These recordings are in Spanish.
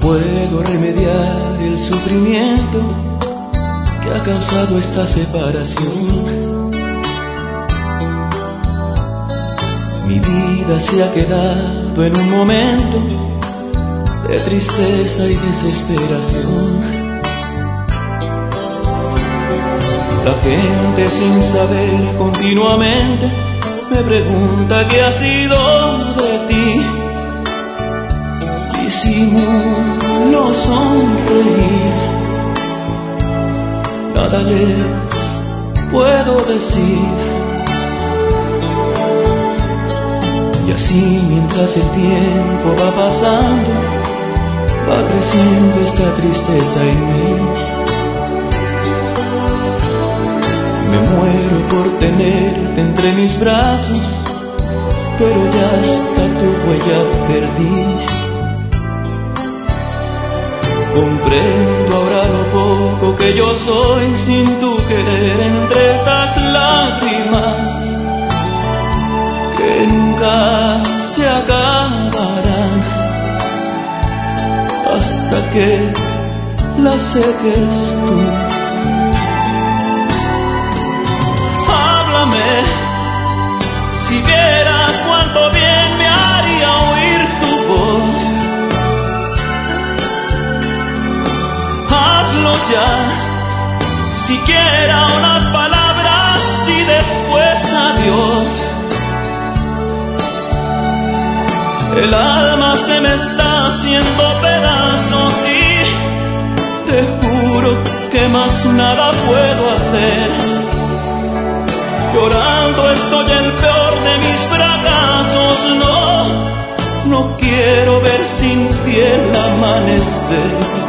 puedo remediar el sufrimiento que ha causado esta separación. Mi vida se ha quedado en un momento de tristeza y desesperación. La gente sin saber continuamente me pregunta qué ha sido de ti. Disimulo sonreír, nada les puedo decir. Y así mientras el tiempo va pasando, va creciendo esta tristeza en mí. Me muero por tenerte entre mis brazos, pero ya hasta tu huella perdí. Comprendo ahora lo poco que yo soy sin tu querer entre estas lágrimas que nunca se acabarán hasta que las seques tú. Háblame, si vieras cuánto bien me haría oír tu voz. Hazlo ya, siquiera unas palabras y después adiós. El alma se me está haciendo pedazos y te juro que más nada puedo hacer. Llorando estoy el peor de mis fracasos. No quiero ver sin ti el amanecer.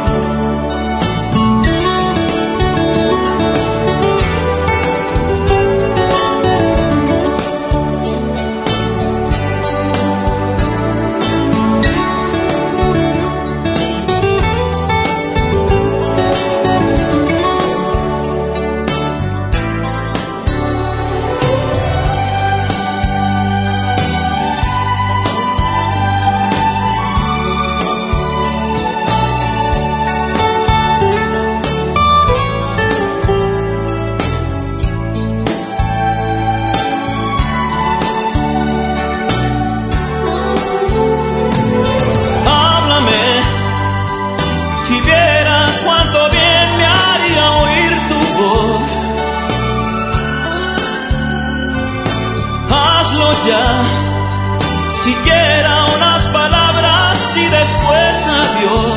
Ya, siquiera unas palabras y después adiós.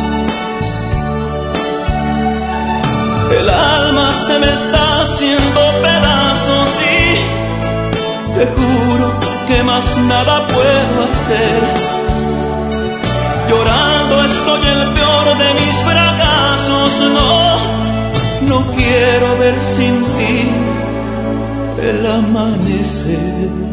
El alma se me está haciendo pedazos y te juro que más nada puedo hacer. Llorando estoy el peor de mis fracasos. No quiero ver sin ti el amanecer.